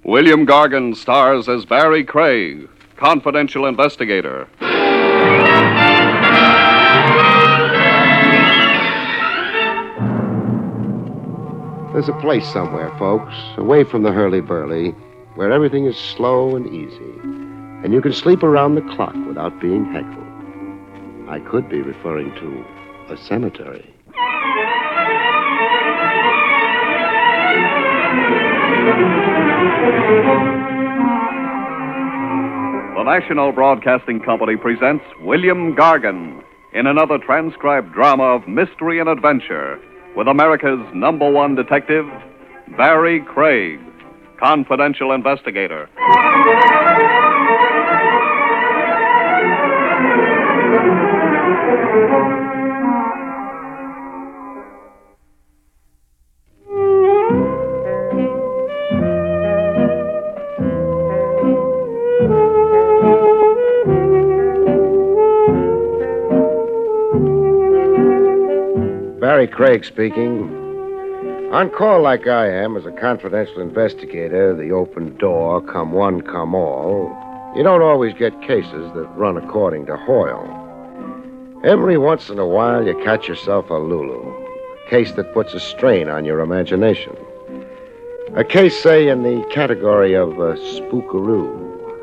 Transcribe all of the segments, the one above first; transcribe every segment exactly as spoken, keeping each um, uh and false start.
William Gargan stars as Barry Craig, confidential investigator. There's a place somewhere, folks, away from the hurly-burly, where everything is slow and easy, and you can sleep around the clock without being heckled. I could be referring to a cemetery. The National Broadcasting Company presents William Gargan in another transcribed drama of mystery and adventure with America's number one detective, Barry Craig, confidential investigator. Barry Craig speaking. On call like I am as a confidential investigator, the open door, come one, come all, you don't always get cases that run according to Hoyle. Every once in a while, you catch yourself a Lulu, a case that puts a strain on your imagination. A case, say, in the category of a spookaroo.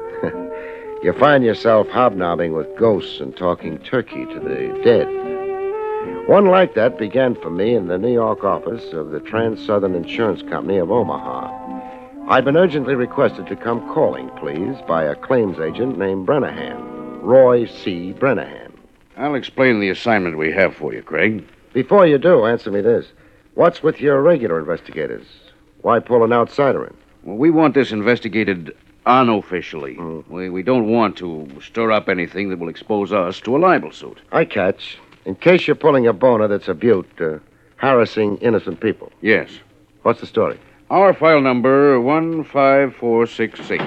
You find yourself hobnobbing with ghosts and talking turkey to the dead. One like that began for me in the New York office of the Trans-Southern Insurance Company of Omaha. I'd been urgently requested to come calling, please, by a claims agent named Brennahan, Roy C. Brennahan. I'll explain the assignment we have for you, Craig. Before you do, answer me this. What's with your regular investigators? Why pull an outsider in? Well, we want this investigated unofficially. Mm. We, we don't want to stir up anything that will expose us to a libel suit. I catch. In case you're pulling a boner that's a butte, uh, harassing innocent people. Yes. What's the story? Our file number one five four six six.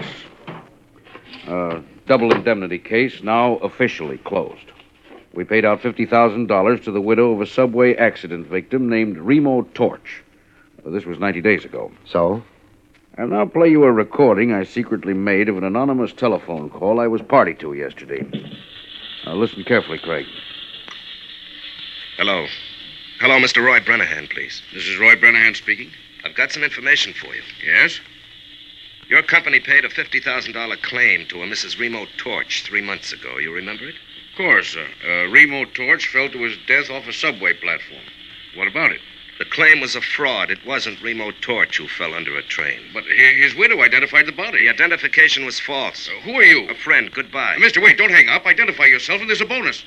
Uh, double indemnity case, now officially closed. We paid out fifty thousand dollars to the widow of a subway accident victim named Remo Torch. Uh, this was ninety days ago. So? I'll now play you a recording I secretly made of an anonymous telephone call I was party to yesterday. Now, listen carefully, Craig. Hello. Hello, Mister Roy Brennahan, please. This is Roy Brennahan speaking. I've got some information for you. Yes? Your company paid a fifty thousand dollars claim to a Missus Remo Torch three months ago. You remember it? Of course, sir. Uh, Remo Torch fell to his death off a subway platform. What about it? The claim was a fraud. It wasn't Remo Torch who fell under a train. But his widow identified the body. The identification was false. Uh, who are you? A friend. Goodbye. Uh, mister, wait, don't hang up. Identify yourself, and there's a bonus.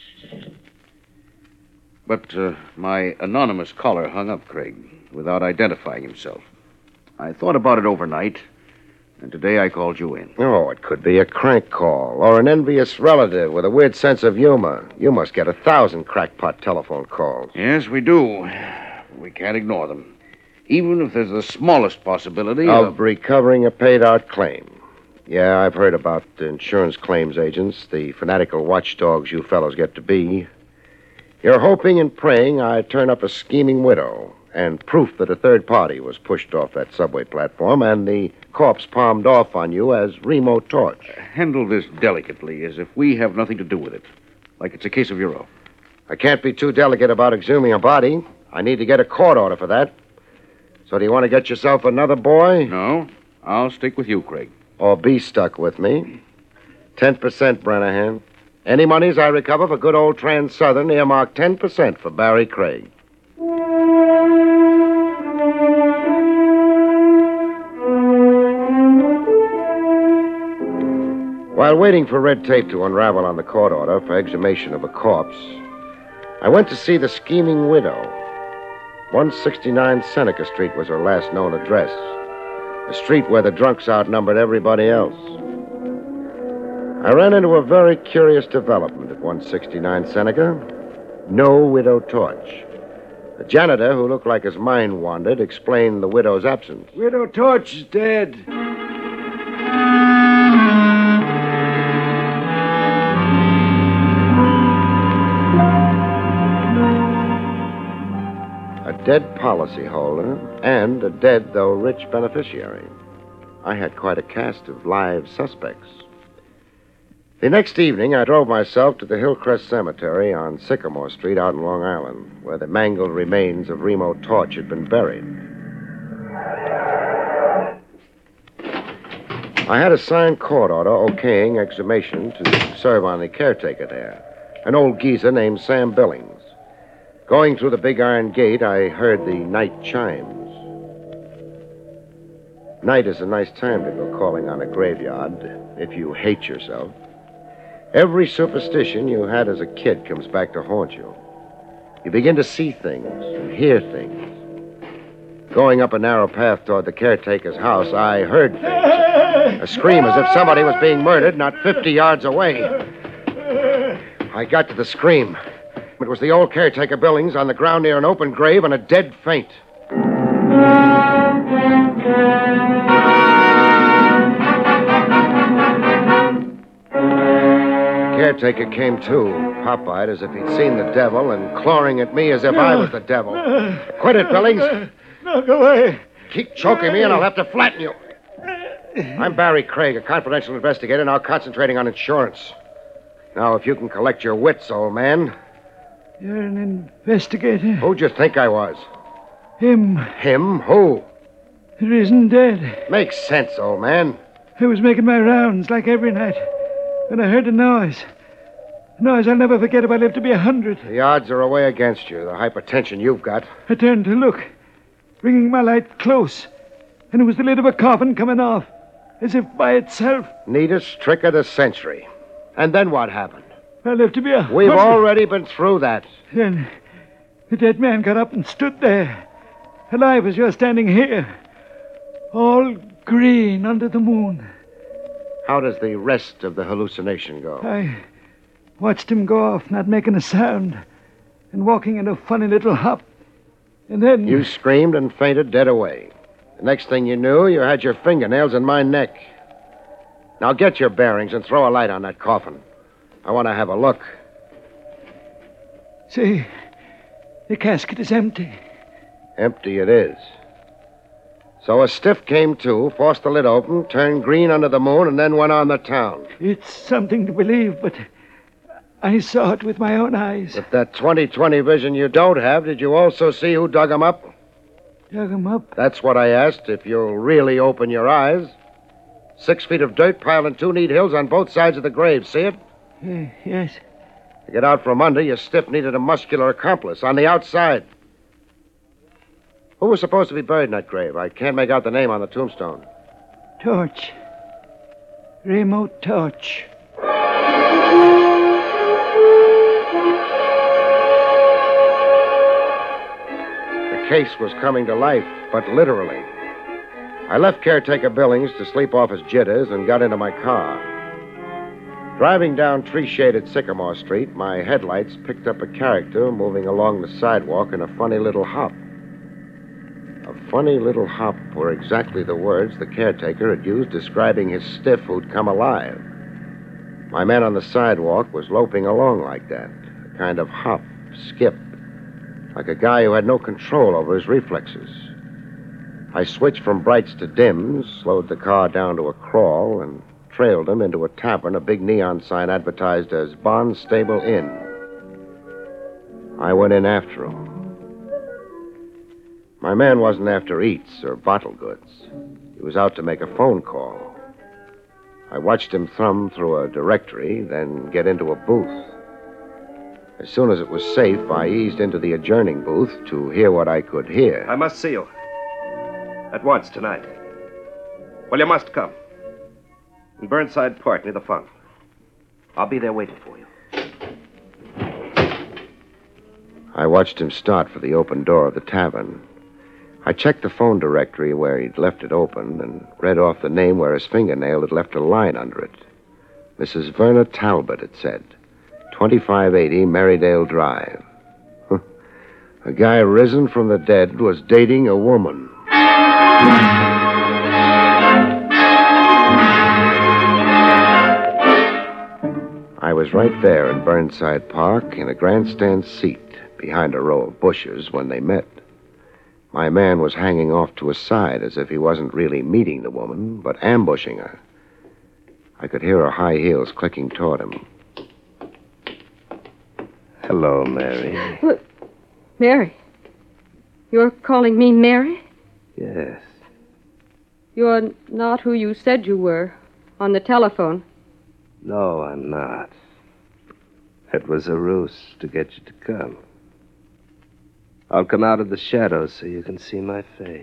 But uh, my anonymous caller hung up, Craig, without identifying himself. I thought about it overnight, and today I called you in. Oh, it could be a crank call or an envious relative with a weird sense of humor. You must get a thousand crackpot telephone calls. Yes, we do. We can't ignore them. Even if there's the smallest possibility Of, of... recovering a paid-out claim. Yeah, I've heard about the insurance claims agents, the fanatical watchdogs you fellows get to be. You're hoping and praying I turn up a scheming widow and proof that a third party was pushed off that subway platform and the corpse palmed off on you as Remo Torch. Handle this delicately, as if we have nothing to do with it. Like it's a case of your own. I can't be too delicate about exhuming a body. I need to get a court order for that. So do you want to get yourself another boy? No, I'll stick with you, Craig. Or be stuck with me? Ten percent, Brennahan. Any monies I recover for good old Trans-Southern, earmark ten percent for Barry Craig. While waiting for red tape to unravel on the court order for exhumation of a corpse, I went to see the scheming widow. one sixty-nine Seneca Street was her last known address, a street where the drunks outnumbered everybody else. I ran into a very curious development at one sixty-nine Seneca. No Widow Torch. The janitor, who looked like his mind wandered, explained the widow's absence. Widow Torch is dead. A dead policyholder and a dead, though rich, beneficiary. I had quite a cast of live suspects. The next evening, I drove myself to the Hillcrest Cemetery on Sycamore Street out in Long Island, where the mangled remains of Remo Torch had been buried. I had a signed court order okaying exhumation to serve on the caretaker there, an old geezer named Sam Billings. Going through the big iron gate, I heard the night chimes. Night is a nice time to go calling on a graveyard if you hate yourself. Every superstition you had as a kid comes back to haunt you. You begin to see things and hear things. Going up a narrow path toward the caretaker's house, I heard things. A scream as if somebody was being murdered not fifty yards away. I got to the scream. It was the old caretaker Billings on the ground near an open grave in a dead faint. The caretaker came to, pop-eyed as if he'd seen the devil and clawing at me as if I was the devil. Quit it, Billings. No, go away. Keep choking me and I'll have to flatten you. I'm Barry Craig, a confidential investigator, now concentrating on insurance. Now, if you can collect your wits, old man. You're an investigator? Who'd you think I was? Him. Him? Who? The risen dead. Makes sense, old man. I was making my rounds like every night when I heard a noise. A noise I'll never forget if I live to be a hundred. The odds are away against you, the hypertension you've got. I turned to look, bringing my light close, and it was the lid of a coffin coming off, as if by itself. Neatest trick of the century. And then what happened? I lived to be a We've hundred. already been through that. Then the dead man got up and stood there, alive as you're standing here, all green under the moon. How does the rest of the hallucination go? I watched him go off, not making a sound, and walking in a funny little hop. And then... You screamed and fainted dead away. The next thing you knew, you had your fingernails in my neck. Now get your bearings and throw a light on that coffin. I want to have a look. See, the casket is empty. Empty it is. So a stiff came to, forced the lid open, turned green under the moon, and then went on the town. It's something to believe, but I saw it with my own eyes. With that twenty twenty vision you don't have, did you also see who dug him up? Dug him up? That's what I asked, if you'll really open your eyes. Six feet of dirt piled in two neat hills on both sides of the grave. See it? Uh, yes. To get out from under, your stiff needed a muscular accomplice on the outside. Who was supposed to be buried in that grave? I can't make out the name on the tombstone. Torch. Remo Torch. The case was coming to life, but literally. I left caretaker Billings to sleep off his jitters and got into my car. Driving down tree-shaded Sycamore Street, my headlights picked up a character moving along the sidewalk in a funny little hop. A funny little hop were exactly the words the caretaker had used describing his stiff who'd come alive. My man on the sidewalk was loping along like that, a kind of hop, skip, like a guy who had no control over his reflexes. I switched from brights to dims, slowed the car down to a crawl, and trailed him into a tavern a big neon sign advertised as Barnstable Inn. I went in after him. My man wasn't after eats or bottle goods. He was out to make a phone call. I watched him thumb through a directory, then get into a booth. As soon as it was safe, I eased into the adjourning booth to hear what I could hear. I must see you. At once, tonight. Well, you must come. In Burnside Park, near the fountain. I'll be there waiting for you. I watched him start for the open door of the tavern. I checked the phone directory where he'd left it open and read off the name where his fingernail had left a line under it. Missus Verna Talbot, it said. twenty-five eighty Merrydale Drive. A guy risen from the dead was dating a woman. I was right there in Burnside Park in a grandstand seat behind a row of bushes when they met. My man was hanging off to his side as if he wasn't really meeting the woman, but ambushing her. I could hear her high heels clicking toward him. Hello, Mary. What? Mary? You're calling me Mary? Yes. You're not who you said you were on the telephone. No, I'm not. It was a ruse to get you to come. I'll come out of the shadows so you can see my face.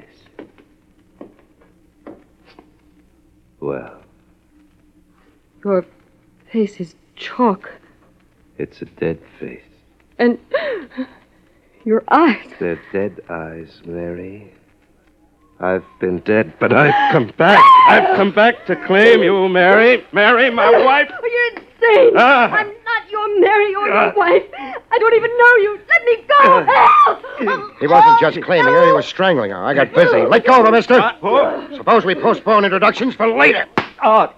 Well, Your face is chalk. it's a dead face. And your eyes. They're dead eyes, Mary. I've been dead, but I've come back. I've come back to claim you, Mary. Mary, my wife. Oh, you're insane. Ah. I'm not your Mary or Ah. your wife. I don't even know you. Let me go. Help! He wasn't just claiming her, he was strangling her. I got busy. Let go of her, mister. Suppose we postpone introductions for later. Oh,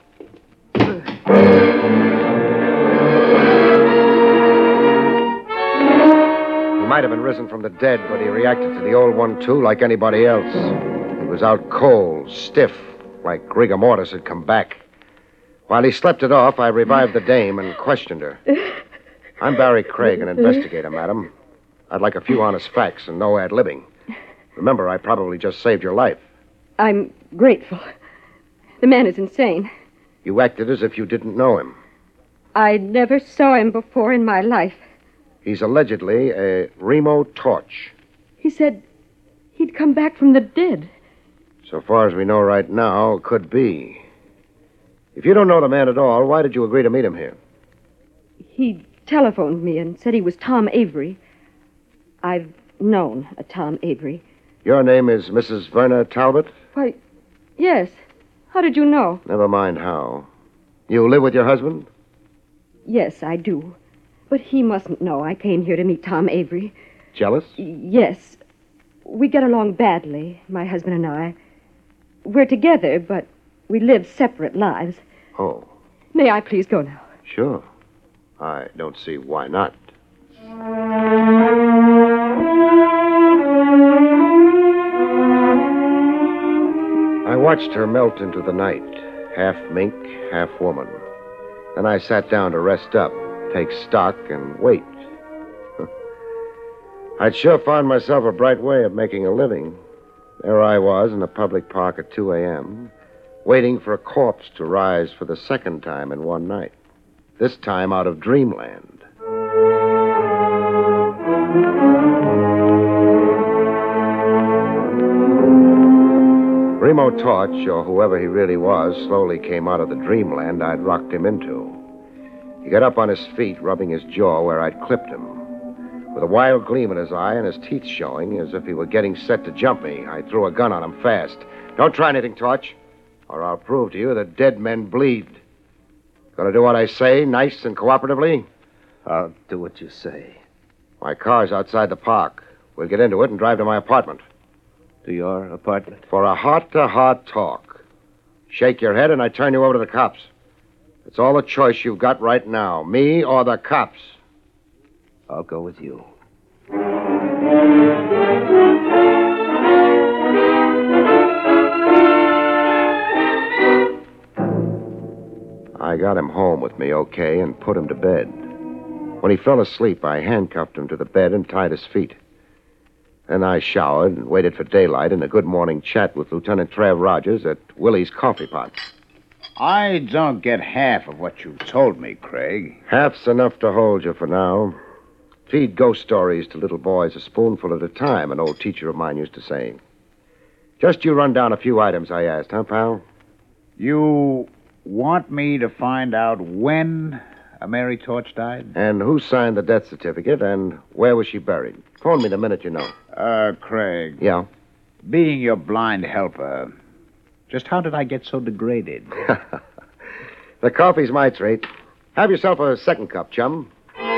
He might have been risen from the dead, but he reacted to the old one, too, like anybody else. He was out cold, stiff, like rigor mortis had come back. While he slept it off, I revived the dame and questioned her. I'm Barry Craig, an investigator, madam. I'd like a few honest facts and no ad-libbing. Remember, I probably just saved your life. I'm grateful. The man is insane. You acted as if you didn't know him. I never saw him before in my life. He's allegedly a Remo Torch. He said he'd come back from the dead. So far as we know right now, it could be. If you don't know the man at all, why did you agree to meet him here? He telephoned me and said he was Tom Avery. I've known a Tom Avery. Your name is Missus Verna Talbot? Why, yes. How did you know? Never mind how. You live with your husband? Yes, I do. But he mustn't know I came here to meet Tom Avery. Jealous? Yes. We get along badly, my husband and I. We're together, but we live separate lives. Oh, May I please go now? sure. I don't see why not. I watched her melt into the night, half mink, half woman. Then I sat down to rest up, take stock, and wait. I'd sure found myself a bright way of making a living. There I was in a public park at two a.m., waiting for a corpse to rise for the second time in one night. This time out of dreamland. Remo Torch, or whoever he really was, slowly came out of the dreamland I'd rocked him into. He got up on his feet, rubbing his jaw where I'd clipped him. With a wild gleam in his eye and his teeth showing, as if he were getting set to jump me, I threw a gun on him fast. Don't try anything, Torch, or I'll prove to you that dead men bleed. Gonna do what I say, nice and cooperatively? I'll do what you say. My car's outside the park. We'll get into it and drive to my apartment. To your apartment? For a heart-to-heart talk. Shake your head and I turn you over to the cops. It's all the choice you've got right now, me or the cops. I'll go with you. I got him home with me okay and put him to bed. When he fell asleep, I handcuffed him to the bed and tied his feet. Then I showered and waited for daylight and a good morning chat with Lieutenant Trev Rogers at Willie's Coffee Pot. I don't get half of what you told me, Craig. Half's enough to hold you for now. Feed ghost stories to little boys a spoonful at a time, an old teacher of mine used to say. Just you run down a few items I asked, huh, pal? You want me to find out when a Mary Torch died? And who signed the death certificate, and where was she buried? Phone me the minute you know. Uh, Craig, Yeah? being your blind helper, just how did I get so degraded? The coffee's my treat. Have yourself a second cup, chum.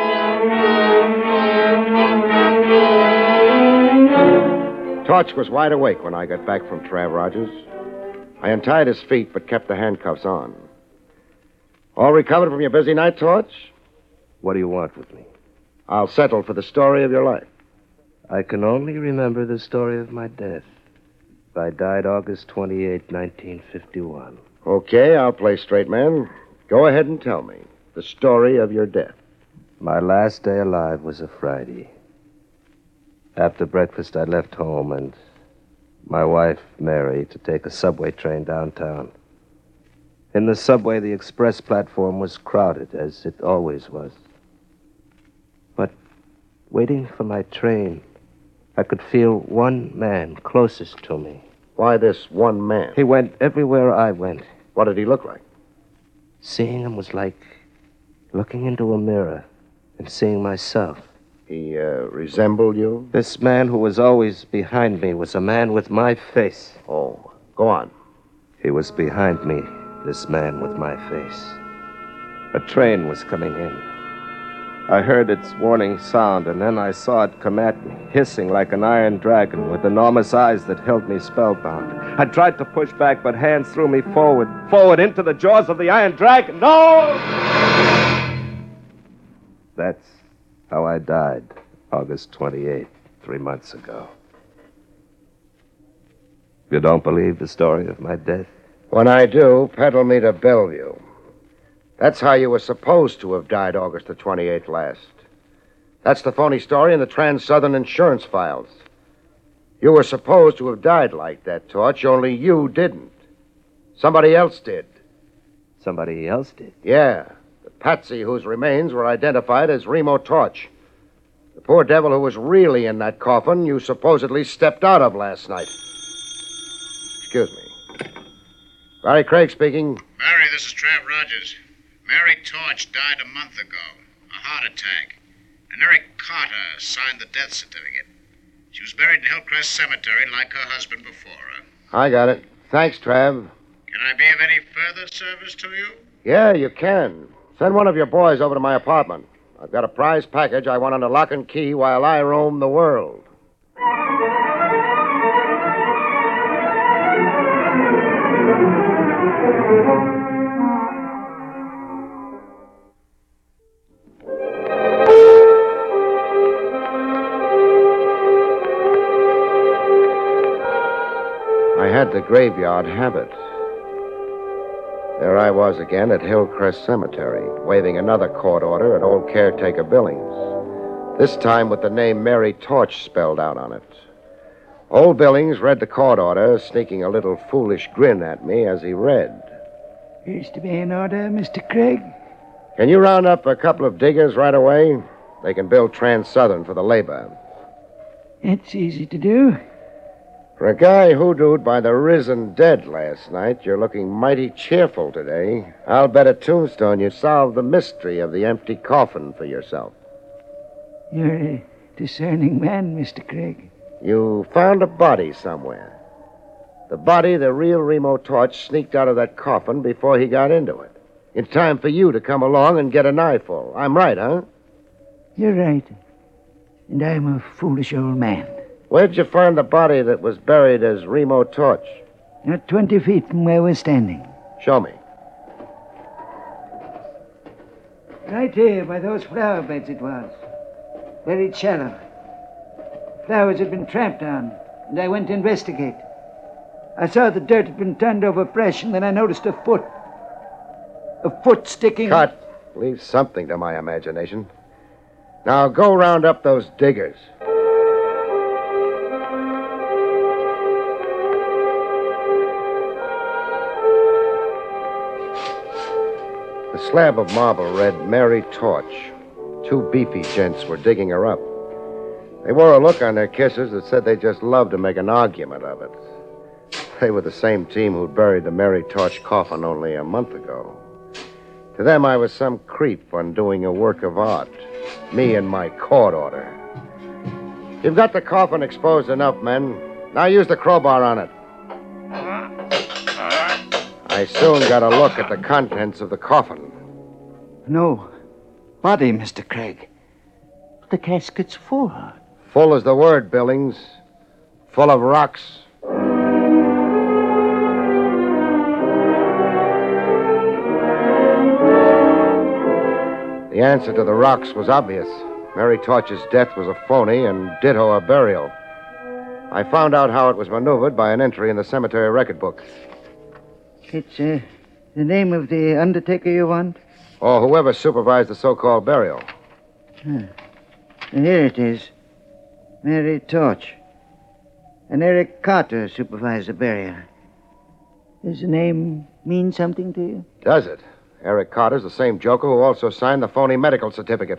Torch was wide awake when I got back from Trav Rogers. I untied his feet, but kept the handcuffs on. All recovered from your busy night, Torch? What do you want with me? I'll settle for the story of your life. I can only remember the story of my death. I died August twenty-eighth, nineteen fifty-one. Okay, I'll play straight man. Go ahead and tell me the story of your death. My last day alive was a Friday. After breakfast, I left home and my wife, Mary, to take a subway train downtown. In the subway, the express platform was crowded, as it always was. But waiting for my train, I could feel one man closest to me. Why this one man? He went everywhere I went. What did he look like? Seeing him was like looking into a mirror and seeing myself. He uh, resembled you? This man who was always behind me was a man with my face. Oh, go on. He was behind me, this man with my face. A train was coming in. I heard its warning sound, and then I saw it come at me, hissing like an iron dragon with enormous eyes that held me spellbound. I tried to push back, but hands threw me forward, forward into the jaws of the iron dragon. No! That's how I died, August twenty-eighth, three months ago. You don't believe the story of my death? When I do, peddle me to Bellevue. That's how you were supposed to have died August the twenty-eighth last. That's the phony story in the Trans-Southern insurance files. You were supposed to have died like that, Torch, only you didn't. Somebody else did. Somebody else did? Yeah. The patsy whose remains were identified as Remo Torch. The poor devil who was really in that coffin you supposedly stepped out of last night. Excuse me. Barry Craig speaking. Barry, this is Trav Rogers. Mary Torch died a month ago. A heart attack. And Eric Carter signed the death certificate. She was buried in Hillcrest Cemetery like her husband before her. I got it. Thanks, Trav. Can I be of any further service to you? Yeah, you can. Send one of your boys over to my apartment. I've got a prize package I want under lock and key while I roam the world. I had the graveyard habit. There I was again at Hillcrest Cemetery, waving another court order at old caretaker Billings. This time with the name Mary Torch spelled out on it. Old Billings read the court order, sneaking a little foolish grin at me as he read. Here's to be in order, Mister Craig. Can you round up a couple of diggers right away? They can build Trans-Southern for the labor. It's easy to do. For a guy hoodooed by the risen dead last night, you're looking mighty cheerful today. I'll bet a tombstone you solved the mystery of the empty coffin for yourself. You're a discerning man, Mister Craig. You found a body somewhere. The body the real Remo Torch sneaked out of that coffin before he got into it. In time for you to come along and get a knifeful. I'm right, huh? You're right. And I'm a foolish old man. Where'd you find the body that was buried as Remo Torch? Not twenty feet from where we're standing. Show me. Right here, by those flower beds it was. Buried shallow. Flowers had been tramped on, and I went to investigate. I saw the dirt had been turned over fresh, and then I noticed a foot. A foot sticking... Cut. Leave something to my imagination. Now go round up those diggers. The slab of marble read Mary Torch. Two beefy gents were digging her up. They wore a look on their kisses that said they just loved to make an argument of it. They were the same team who'd buried the Mary Torch coffin only a month ago. To them, I was some creep undoing a work of art. Me and my court order. You've got the coffin exposed enough, men. Now use the crowbar on it. I soon got a look at the contents of the coffin. No. Body, Mister Craig. The casket's full. Full is the word, Billings. Full of rocks. The answer to the rocks was obvious. Mary Torch's death was a phony and ditto her burial. I found out how it was maneuvered by an entry in the cemetery record book. It's uh, the name of the undertaker you want? Or whoever supervised the so-called burial. Huh. Here it is. Mary Torch. And Eric Carter supervised the burial. Does the name mean something to you? Does it? Eric Carter's the same joker who also signed the phony medical certificate.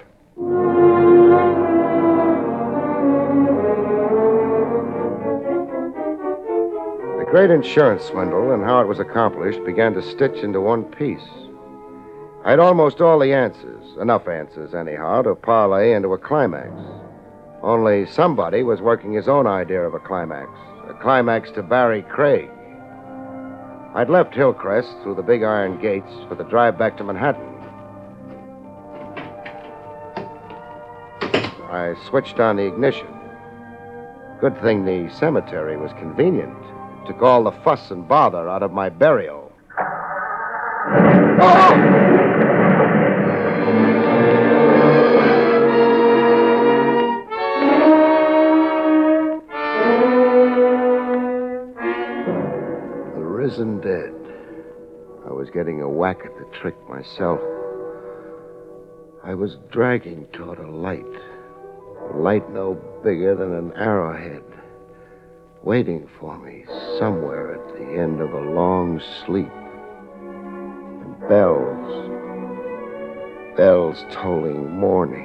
The great insurance swindle and how it was accomplished began to stitch into one piece. I had almost all the answers, enough answers anyhow, to parlay into a climax. Only somebody was working his own idea of a climax, a climax to Barry Craig. I'd left Hillcrest through the big iron gates for the drive back to Manhattan. I switched on the ignition. Good thing the cemetery was convenient. It took all the fuss and bother out of my burial. Oh! Risen dead. I was getting a whack at the trick myself. I was dragging toward a light. A light no bigger than an arrowhead. Waiting for me somewhere at the end of a long sleep. And bells. Bells tolling morning.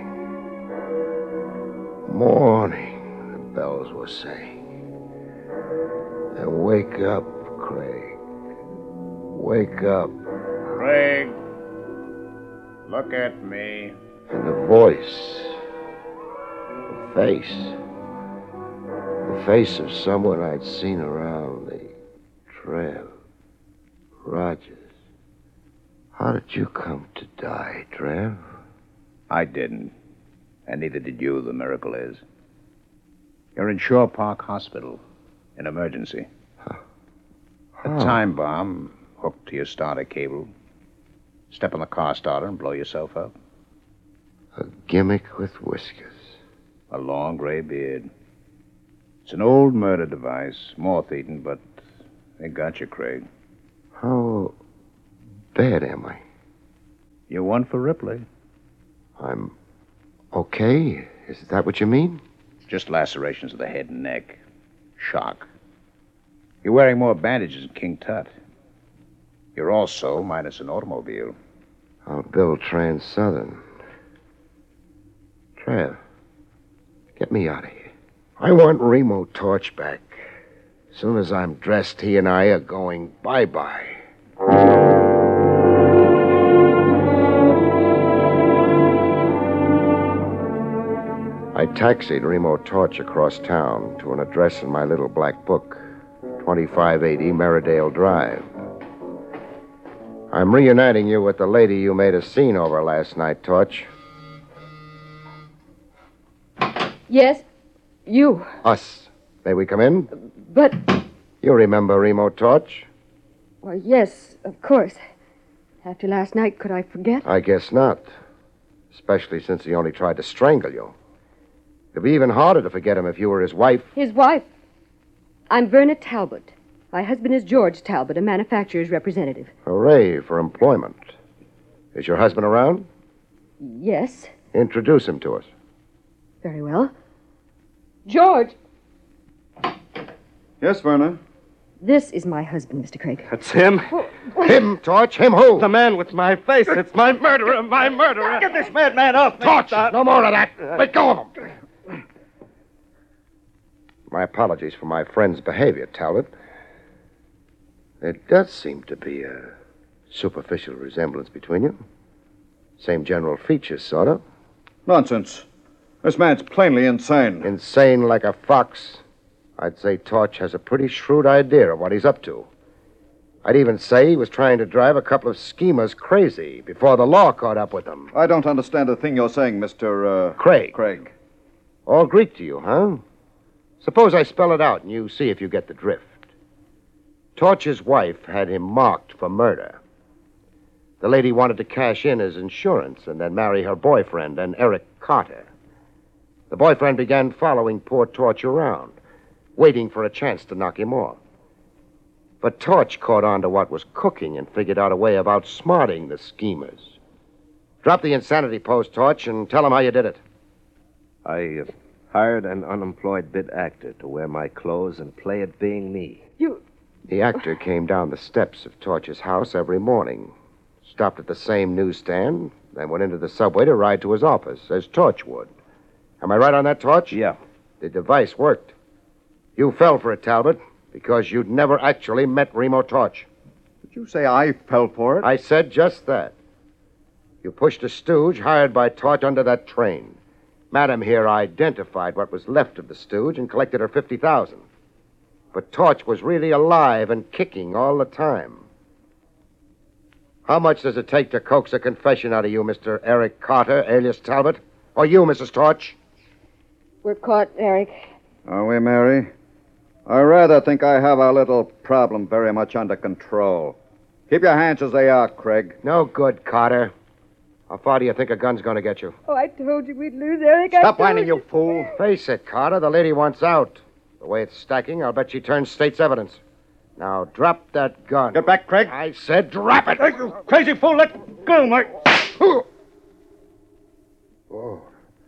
Morning, the bells were saying. And wake up, Craig. Wake up. Craig, look at me. And the voice. The face. The face of someone I'd seen around the trail. Rogers. How did you come to die, Trev? I didn't. And neither did you, the miracle is. You're in Shore Park Hospital. In emergency. A time bomb hooked to your starter cable. Step on the car starter and blow yourself up. A gimmick with whiskers. A long gray beard. It's an old murder device, moth-eaten, but they got you, Craig. How bad am I? You're one for Ripley. I'm okay? Is that what you mean? Just lacerations of the head and neck. Shock. You're wearing more bandages than King Tut. You're also minus an automobile. I'll build Trans-Southern. Trev, get me out of here. I want Remo Torch back. As soon as I'm dressed, he and I are going bye-bye. I taxied Remo Torch across town to an address in my little black book. twenty-five eighty Meridale Drive. I'm reuniting you with the lady you made a scene over last night, Torch. Yes? You. Us. May we come in? But... You remember Remo Torch? Well, yes, of course. After last night, could I forget? I guess not. Especially since he only tried to strangle you. It'd be even harder to forget him if you were his wife. His wife? I'm Verna Talbot. My husband is George Talbot, a manufacturer's representative. Hooray for employment. Is your husband around? Yes. Introduce him to us. Very well. George! Yes, Verna? This is my husband, Mister Craig. That's him. Him, Torch? Him who? The man with my face. It's my murderer, my murderer. Get this madman off me. Torch! No more of that. Let go of him. My apologies for my friend's behavior, Talbot. There does seem to be a superficial resemblance between you. Same general features, sort of. Nonsense. This man's plainly insane. Insane like a fox. I'd say Torch has a pretty shrewd idea of what he's up to. I'd even say he was trying to drive a couple of schemers crazy before the law caught up with them. I don't understand a thing you're saying, Mister Uh, Craig. Craig. All Greek to you, huh? Suppose I spell it out and you see if you get the drift. Torch's wife had him marked for murder. The lady wanted to cash in his insurance and then marry her boyfriend, and Eric Carter. The boyfriend began following poor Torch around, waiting for a chance to knock him off. But Torch caught on to what was cooking and figured out a way of outsmarting the schemers. Drop the insanity pose, Torch, and tell them how you did it. I uh, hired an unemployed bit actor to wear my clothes and play at being me. You... The actor came down the steps of Torch's house every morning, stopped at the same newsstand, then went into the subway to ride to his office, as Torch would. Am I right on that, Torch? Yeah. The device worked. You fell for it, Talbot, because you'd never actually met Remo Torch. Did you say I fell for it? I said just that. You pushed a stooge hired by Torch under that train. Madam here identified what was left of the stooge and collected her fifty thousand dollars. But Torch was really alive and kicking all the time. How much does it take to coax a confession out of you, Mister Eric Carter, alias Talbot? Or you, Missus Torch? We're caught, Eric. Are we, Mary? I rather think I have our little problem very much under control. Keep your hands as they are, Craig. No good, Carter. How far do you think a gun's going to get you? Oh, I told you we'd lose, Eric. I Stop told whining, you fool. Face it, Carter. The lady wants out. The way it's stacking, I'll bet she turns state's evidence. Now, drop that gun. Get back, Craig. I said drop it. Hey, you crazy fool. Let go, Mike. Oh.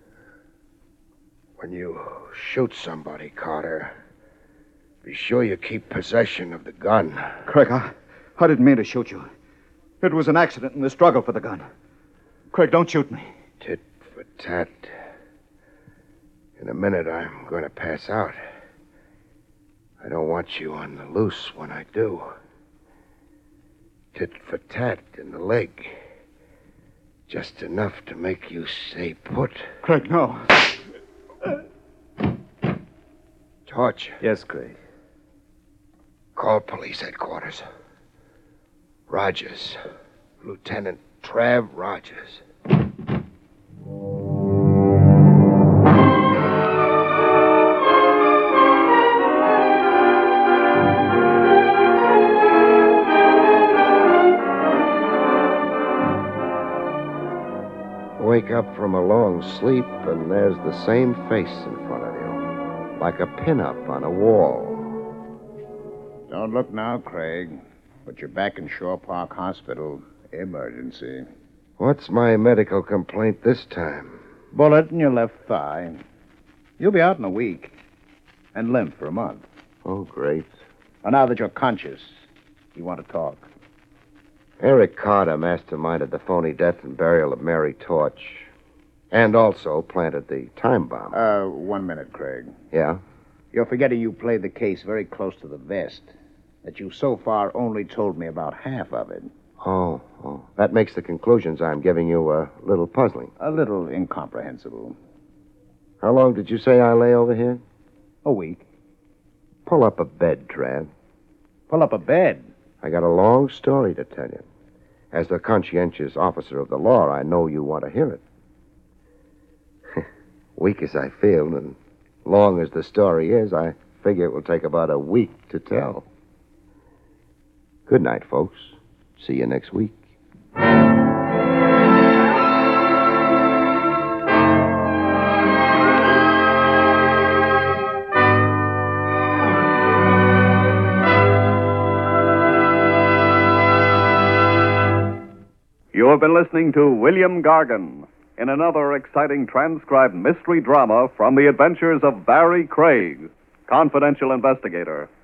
When you shoot somebody, Carter, be sure you keep possession of the gun. Craig, I, I didn't mean to shoot you. It was an accident in the struggle for the gun. Craig, don't shoot me. Tit for tat. In a minute, I'm going to pass out. I don't want you on the loose when I do. Tit for tat in the leg. Just enough to make you stay put. Craig, no. Torch. Yes, Craig. Call police headquarters. Rogers. Lieutenant Trav Rogers. Wake up from a long sleep, and there's the same face in front of you, like a pin-up on a wall. Don't look now, Craig, but you're back in Shore Park Hospital. Emergency. What's my medical complaint this time? Bullet in your left thigh. You'll be out in a week, and limp for a month. Oh, great. Well, now that you're conscious, you want to talk. Eric Carter masterminded the phony death and burial of Mary Torch, and also planted the time bomb. Uh, one minute, Craig. Yeah? You're forgetting you played the case very close to the vest, that you so far only told me about half of it. Oh, oh. That makes the conclusions I'm giving you a little puzzling. A little incomprehensible. How long did you say I lay over here? A week. Pull up a bed, Trav. Pull up a bed? I got a long story to tell you. As the conscientious officer of the law, I know you want to hear it. Weak as I feel, and long as the story is, I figure it will take about a week to tell. Good night, folks. See you next week. You have been listening to William Gargan in another exciting transcribed mystery drama from the adventures of Barry Craig, confidential investigator.